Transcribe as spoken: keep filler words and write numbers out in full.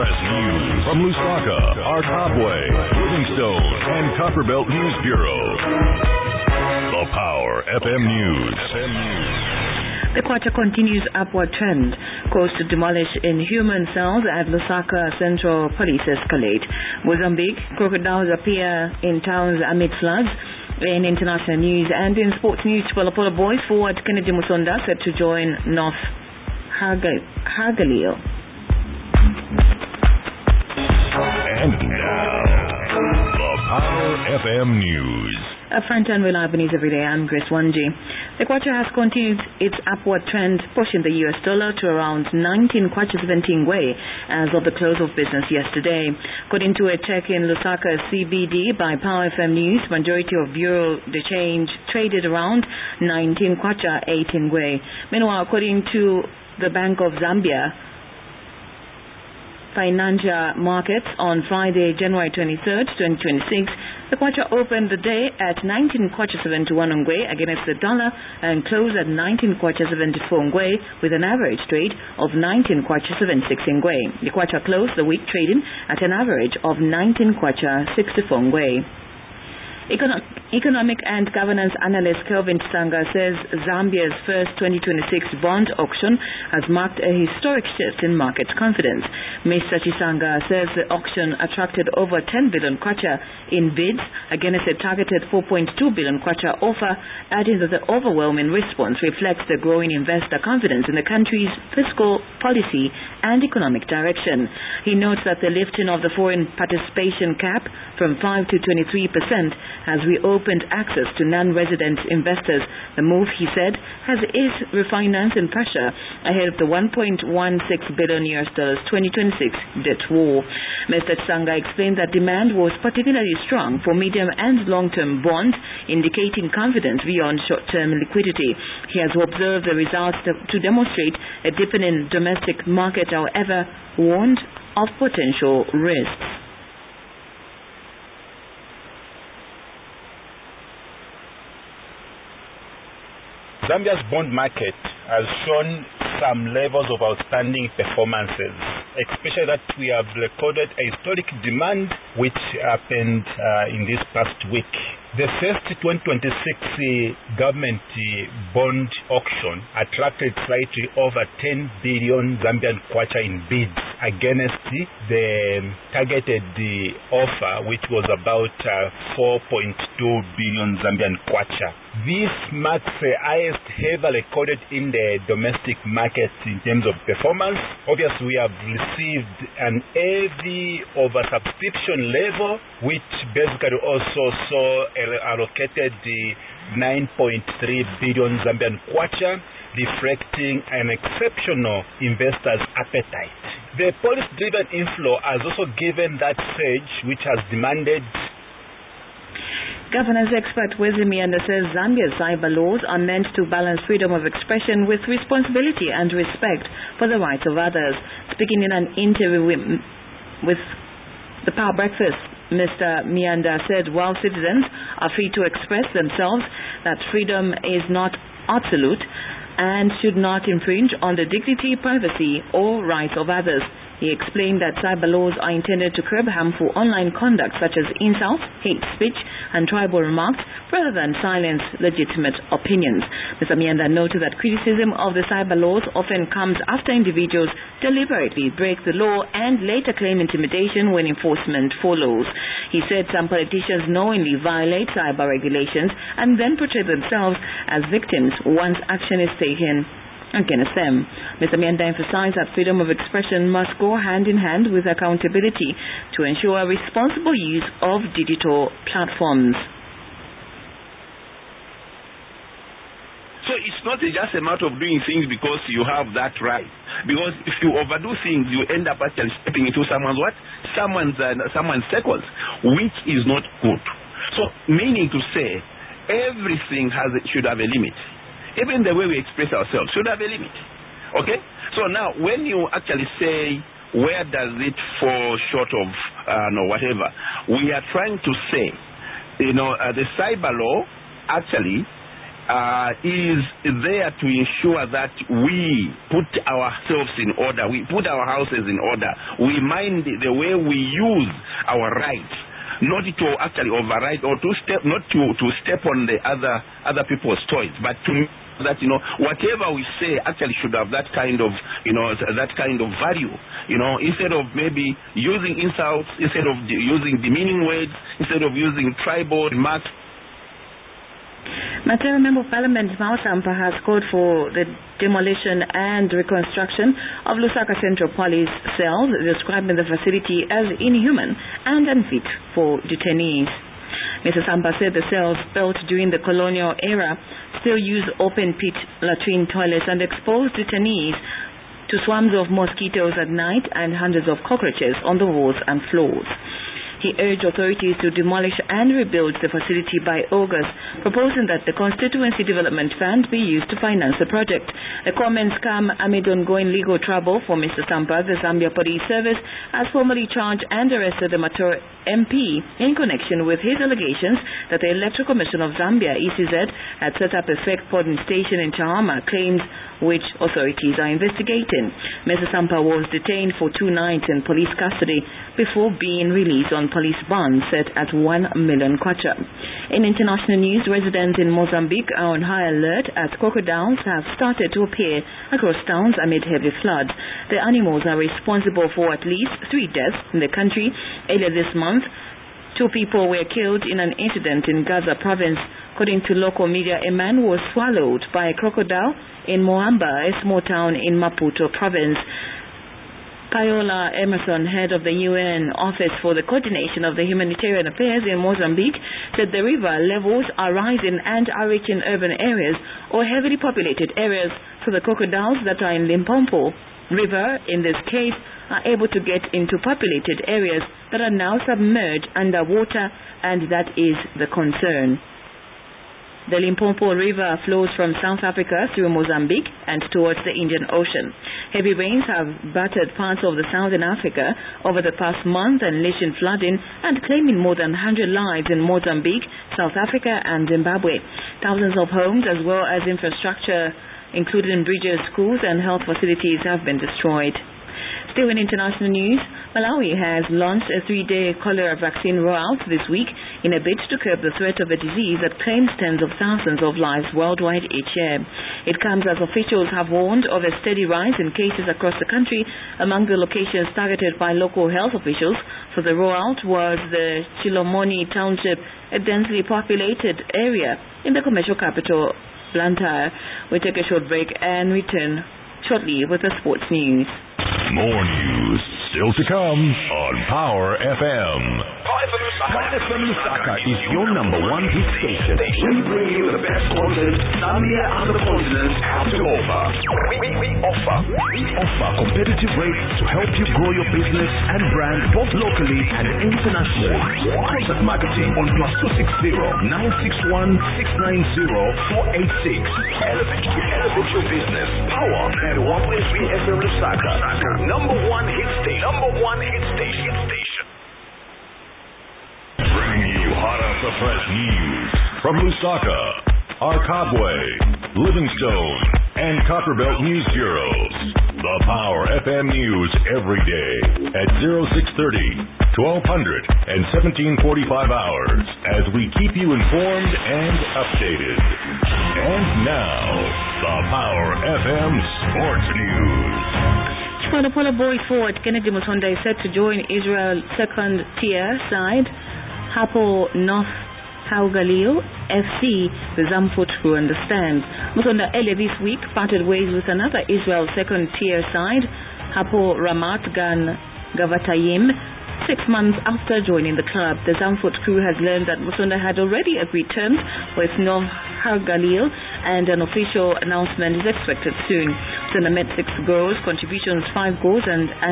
Express News from Lusaka, our Topway, Livingstone, and Copperbelt News Bureau. The Power F M News. F M News. The Kwacha continues upward trend. Calls to demolish inhuman cells at Lusaka Central Police escalate. Mozambique, crocodiles appear in towns amid floods. In international news and in sports news, Polo boys forward Kennedy Musonda set to join North Hargaleo. And now, the Power F M News. A front and reliable news every day. I'm Grace Wanji. The Kwacha has continued its upward trend, pushing the U S dollar to around nineteen kwacha seventeen ngwe as of the close of business yesterday. According to a check in Lusaka C B D by Power F M News, majority of Bureau de Change traded around nineteen kwacha eighteen ngwe. Meanwhile, according to the Bank of Zambia Financial Markets on Friday, January twenty-third, twenty twenty-six, the kwacha opened the day at nineteen kwacha seventy-one ngwe against the dollar and closed at nineteen kwacha seventy-four ngwe with an average trade of nineteen kwacha seventy-six ngwe. The kwacha closed the week trading at an average of nineteen kwacha sixty-four ngwe. Econo- Economic and Governance Analyst Kelvin Tsanga says Zambia's first twenty twenty-six bond auction has marked a historic shift in market confidence. Mister Chisanga says the auction attracted over ten billion kwacha in bids against a targeted four point two billion kwacha offer, adding that the overwhelming response reflects the growing investor confidence in the country's fiscal policy and economic direction. He notes that the lifting of the foreign participation cap from five to twenty-three percent has reopened access to non-resident investors. The move, he said, has eased refinancing pressure ahead of the one point one six billion U S dollars twenty twenty-six debt war. Mister Tsanga explained that demand was particularly strong for medium and long-term bonds, indicating confidence beyond short-term liquidity. He has observed the results to, to demonstrate a deepening domestic market, however, warned of potential risks. Zambia's bond market has shown some levels of outstanding performances, especially that we have recorded a historic demand which happened uh, in this past week. The first twenty twenty-six uh, government uh, bond auction attracted slightly over ten billion Zambian kwacha in bids against the targeted uh, offer, which was about uh, four point two billion Zambian kwacha. This marks the highest ever recorded in the domestic market in terms of performance. Obviously, we have received an heavy oversubscription level, which basically also saw allocated the nine point three billion Zambian kwacha, reflecting an exceptional investor's appetite. The policy-driven inflow has also given that surge which has demanded. Governance expert Wesley Mianda says Zambia's cyber laws are meant to balance freedom of expression with responsibility and respect for the rights of others. Speaking in an interview with, with the Power Breakfast, Mister Mianda said while citizens are free to express themselves, that freedom is not absolute and should not infringe on the dignity, privacy, or rights of others. He explained that cyber laws are intended to curb harmful online conduct such as insults, hate speech, and tribal remarks rather than silence legitimate opinions. Mister Mianda noted that criticism of the cyber laws often comes after individuals deliberately break the law and later claim intimidation when enforcement follows. He said some politicians knowingly violate cyber regulations and then portray themselves as victims once action is taken against them. Mister Mianda emphasized that freedom of expression must go hand in hand with accountability to ensure responsible use of digital platforms. So it's not just a matter of doing things because you have that right. Because if you overdo things, you end up actually stepping into someone's what? Someone's uh, someone's circles, which is not good. So meaning to say, everything has should have a limit. Even the way we express ourselves should have a limit. Okay? So now, when you actually say, where does it fall short of, uh, no, whatever, we are trying to say, you know, uh, the cyber law actually uh, is there to ensure that we put ourselves in order, we put our houses in order, we mind the way we use our rights, not to actually override or to step, not to, to step on the other other people's toys, but to that, you know, whatever we say actually should have that kind of, you know, that kind of value, you know, instead of maybe using insults, instead of de- using demeaning words, instead of using tribal remarks. Matera Member of Parliament Mao Sampa has called for the demolition and reconstruction of Lusaka Central Police cells, describing the facility as inhuman and unfit for detainees. Mister Sampa said the cells built during the colonial era still use open-pit latrine toilets and expose detainees to swarms of mosquitoes at night and hundreds of cockroaches on the walls and floors. He urged authorities to demolish and rebuild the facility by August, proposing that the Constituency Development Fund be used to finance the project. The comments come amid ongoing legal trouble for Mister Sampa. The Zambia Police Service has formally charged and arrested the Mator M P in connection with his allegations that the Electoral Commission of Zambia, E C Z, had set up a fake polling station in Chahama, claims which authorities are investigating. Mister Sampa was detained for two nights in police custody before being released on police bond set at one million kwacha. In international news, residents in Mozambique are on high alert as crocodiles have started to appear across towns amid heavy floods. The animals are responsible for at least three deaths in the country. Earlier this month, two people were killed in an incident in Gaza province. According to local media, a man was swallowed by a crocodile in Moamba, a small town in Maputo province. Paola Emerson, head of the U N Office for the Coordination of the Humanitarian Affairs in Mozambique, said the river levels are rising and are reaching urban areas or heavily populated areas, so the crocodiles that are in Limpopo River, in this case, are able to get into populated areas that are now submerged underwater, and that is the concern. The Limpopo River flows from South Africa through Mozambique and towards the Indian Ocean. Heavy rains have battered parts of the southern Africa over the past month, unleashing flooding and claiming more than one hundred lives in Mozambique, South Africa and Zimbabwe. Thousands of homes as well as infrastructure, including bridges, schools and health facilities, have been destroyed. Still in international news, Malawi has launched a three-day cholera vaccine rollout this week in a bid to curb the threat of a disease that claims tens of thousands of lives worldwide each year. It comes as officials have warned of a steady rise in cases across the country. Among the locations targeted by local health officials for the rollout was the Chilomoni Township, a densely populated area in the commercial capital, Blantyre. We take a short break and return shortly with the sports news. More news still to come on Power F M. Power F M Lusaka is your number one hit station. We bring you the best content Zambia and the continent have to offer. We, we, we offer we offer competitive rates to help you grow your business and brand both locally and internationally. Contact marketing on plus two six zero nine six one six nine zero four eight six. Elevate, elevate your business. Power and one point three F M Lusaka. Number one hit station. Number one hit station. Hit station. Bringing you hot off the press news from Lusaka, Arkabwe, Livingstone, and Copperbelt News Bureaus. The Power F M News every day at six thirty, twelve hundred, and seventeen forty-five hours as we keep you informed and updated. And now, the Power F M Sports News. Chipola Polo boys forward Kennedy Musonda is set to join Israel's second tier side, Hapo North Haugalil F C, the Zamfut crew understand. Musonda earlier this week parted ways with another Israel second tier side, Hapo Ramat Gan Gavatayim, six months after joining the club. The Zamfut crew has learned that Musonda had already agreed terms with North Haugalil, and an official announcement is expected soon. Musonda made six goals, contributions five goals, and